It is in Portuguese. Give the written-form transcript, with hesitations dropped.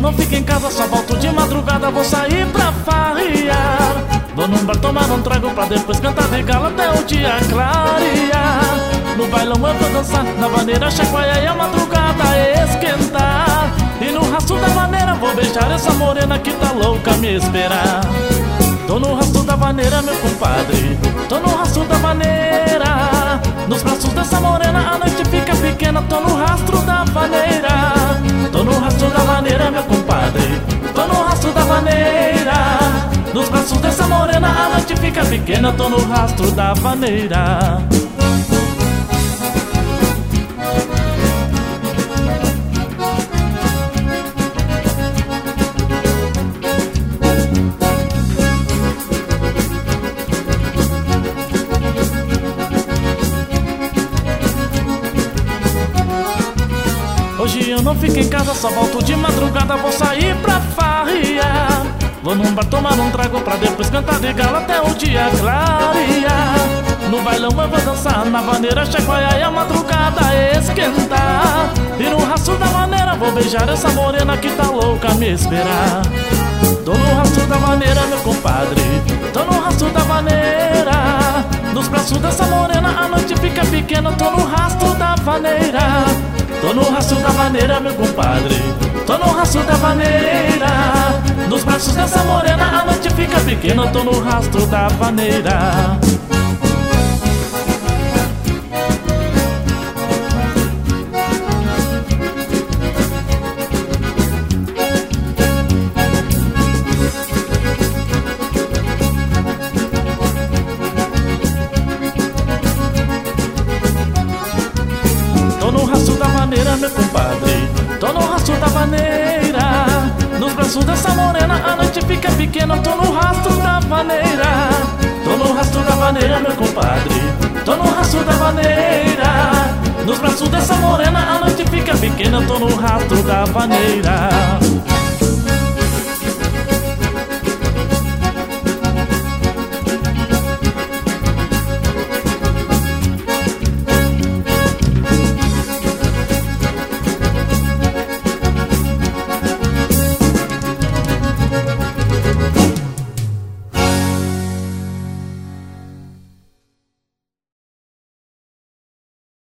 não fico em casa, só volto de madrugada. Vou sair pra farrear. Vou num bar tomar um trago pra depois cantar de gala até o dia clarear. No bailão eu vou dançar, na vaneira chacoalhar e a madrugada esquentar. E no rastro da vaneira vou beijar essa morena que tá louca a me esperar. Tô no rastro da vaneira, meu compadre, tô no rastro da vaneira. Nos braços dessa morena a noite fica pequena. Tô no rastro da vaneira, tô no rastro da vaneira, meu compadre, tô no rastro da vaneira. Nos braços dessa morena a noite fica pequena. Tô no rastro da vaneira. Hoje eu não fico em casa, só volto de madrugada. Vou sair pra farrear. Vou num bar tomar um trago pra depois cantar de gala até o dia clarear. No bailão eu vou dançar, na vaneira chacoalhar e a madrugada esquentar. E no rastro da vaneira vou beijar essa morena que tá louca a me esperar. Tô no rastro da vaneira, meu compadre, tô no rastro da vaneira. Nos braços dessa morena a noite fica pequena. Tô no rastro da vaneira, tô no rastro da vaneira, meu compadre, tô no rastro da vaneira. Nos braços dessa morena a noite fica pequena. Tô no rastro da vaneira. Tô no rastro da vaneira, meu compadre, tô no rastro da vaneira. Nos braços dessa morena a noite fica pequena. Tô no rastro da vaneira, tô no rastro da vaneira, meu compadre, tô no rastro da vaneira. Nos braços dessa morena a noite fica pequena. Tô no rastro da vaneira.